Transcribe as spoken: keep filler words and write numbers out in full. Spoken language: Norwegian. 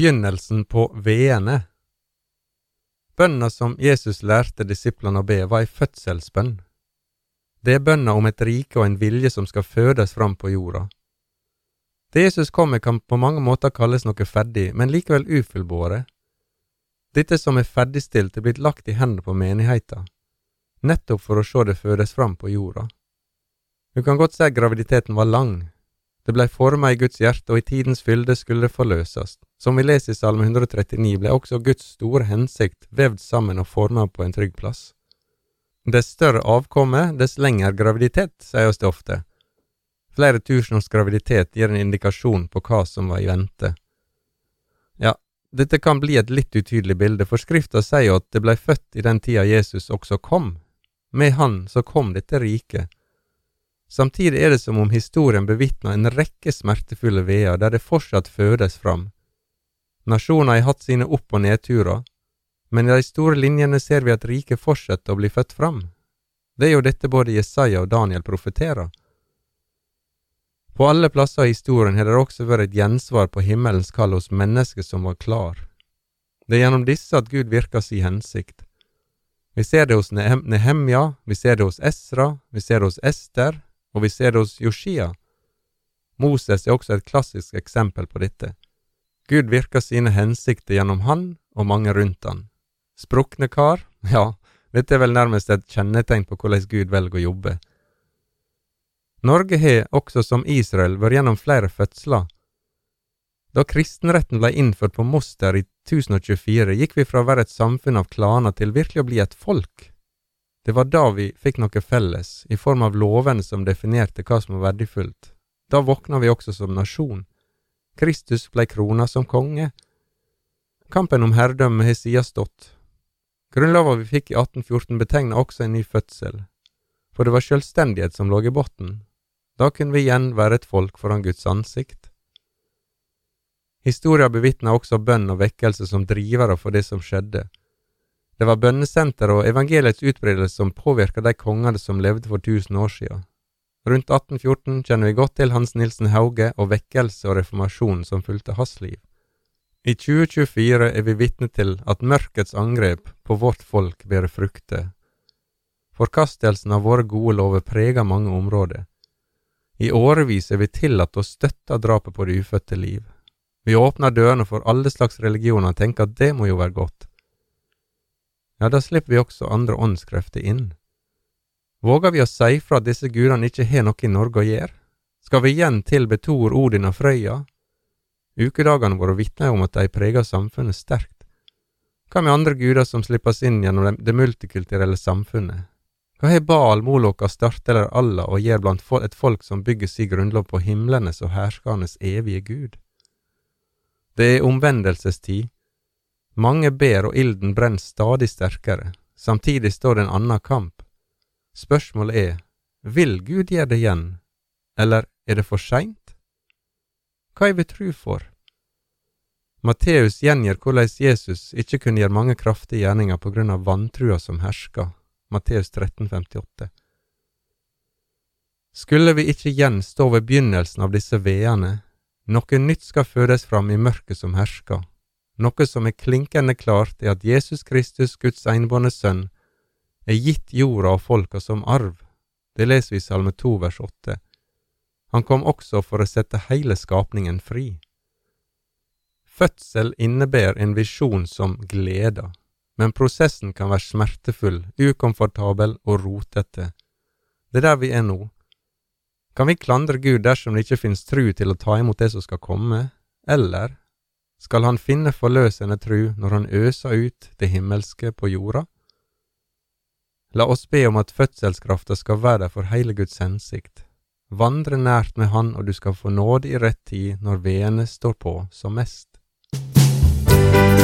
Begynnelsen på veene. Bønna som Jesus lærte disiplene å be var en fødselsbønn. Det er bønna om et rike og en vilje som skal fødes fram på jorda. Det Jesus kom med kan på mange måter kalles noe ferdig, men likevel ufullbåret. Dette som er ferdigstilt er blitt lagt i hendene på menigheten, nettopp for å se det fødes fram på jorda. Du kan godt si at graviditeten var lang. Det ble formet i Guds hjerte, og i tidens fylde skulle det forløses. Som vi leser i Salme hundre trettini, ble også Guds store hensikt vevd sammen og formet på en trygg plass. Dess større avkomme, dess lengre graviditet, sier oss det ofte. Flere tusen års graviditet gir en indikasjon på hva som var i vente. Ja, dette kan bli et litt utydelig bilde, for Skriften sier jo at det ble født i den tida Jesus også kom. Med han så kom dette riket. Samtidig er det som om historien bevitner en rekke smertefulle veer der det fortsatt fødes fram. Nasjoner har hatt sine opp- og nedturer, men i de store linjene ser vi at riket fortsetter å bli født fram. Det er jo dette både Jesaja og Daniel profeterer. På alle plasser i historien har det også vært et gjensvar på himmelens kall hos mennesker som var klar. Det er gjennom disse at Gud virker sin hensikt. Vi ser det hos Nehemja, vi ser det hos Esra, vi ser det hos Ester, og vi ser det hos Josia. Moses er også et klassisk eksempel på dette. Gud virker sine hensikter gjennom han og mange rundt han. Sprukne kar? Ja, dette er vel nærmest et kjennetegn på hvordan Gud velger å jobbe. Norge har, også som Israel, vært gjennom flere fødsler. Da kristenretten ble innført på Moster i tusen og tjuefire, gikk vi fra å være et samfunn av klaner til virkelig å bli et folk. Det var da vi fikk noe felles, i form av lovene som definerte hva som var verdifullt. Da våkna vi også som nasjon. Kristus ble krona som konge. Kampen om herredømme har siden stått. Grunnloven vi fikk i atten fjorten betegnet også en ny fødsel, for det var selvstendighet som lå i botten. Da kunne vi igjen være et folk foran Guds ansikt. Historia bevitner også bønn og vekkelse som drivere for det som skjedde. Det var bønnesenter og evangeliets utbredelse som påvirket de kongene som levde for tusen år siden. Rundt atten fjorten kjenner vi godt til Hans Nilsen Hauge og vekkelse og reformasjon som fulgte hans liv. I tjue tjuefire er vi vitne til at mørkets angrep på vårt folk bærer frukter. Forkastelsen av våre gode lover preger mange områder. I årevis er vi tillatt å støtte drapet på det ufødte liv. Vi åpner dørene for alle slags religioner og tenker at det må jo være godt. Ja, da slipper vi også andre åndskrefter inn. Våger vi å si fra at disse gudene ikke har noe i Norge å gjøre? Skal vi igjen tilbe Thor, Odin og Frøya? Ukedagene våre vitner om at de preger samfunnet sterkt. Hva med andre guder som slippes inn gjennom det multikulturelle samfunnet? Hva har Baal, Moloch, Astarte eller Allah å gjøre blant et folk som bygger sin grunnlov på himlenes og herskernes evige Gud? Det er omvendelsestid. Mange ber og ilden brenner stadig sterkere. Samtidig står det en annen kamp. Spørsmålet er, vil Gud gjøre det igjen, eller er det for sent? Hva er vi tro for? Matteus gjengir hvordan Jesus ikke kunne gjøre mange kraftige gjerninger på grunn av vantrua som hersker. Matteus tretten femtiåtte. Skulle vi ikke igjen stå ved begynnelsen av disse veene, noe nytt skal fødes fram i mørket som hersker. Noe som er klinkende klart er at Jesus Kristus, Guds enbårne sønn, er gitt jorda og folka som arv. Det leser vi i Salme to vers åtte. Han kom også for å sette hele skapningen fri. Fødsel innebærer en visjon som gleder, men prosessen kan være smertefull, ukomfortabel og rotete. Det er der vi er nå. Kan vi klandre Gud dersom det ikke finnes tru til å ta imot det som skal komme, eller skal han finne forløsende tru når han øser ut det himmelske på jorda? La oss be om at fødselskrafta skal være der for hele Guds hensikt. Vandre nært med han, og du skal få nåde i rett tid når veene står på som mest.